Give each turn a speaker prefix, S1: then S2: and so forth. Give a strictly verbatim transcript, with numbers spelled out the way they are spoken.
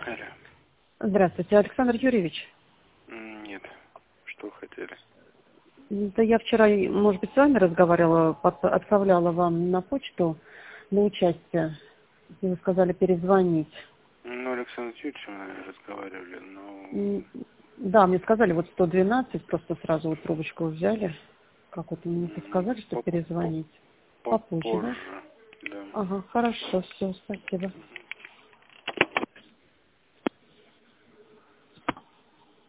S1: Алло.
S2: Здравствуйте, Александр Юрьевич.
S1: М, Нет. Что хотели?
S2: Да я вчера, может быть, с вами разговаривала, пос- отправляла вам на почту на участие. И вы сказали перезвонить.
S1: Ну, Александр Юрьевич, мы наверное, разговаривали,
S2: М,
S1: но
S2: Да, мне сказали, вот сто двенадцать, просто сразу вот трубочку взяли. Как вот мне
S1: м,
S2: подсказали, что
S1: по- по-
S2: перезвонить. Попозже, да?
S1: попозже. Да.
S2: Ага, хорошо, все, спасибо.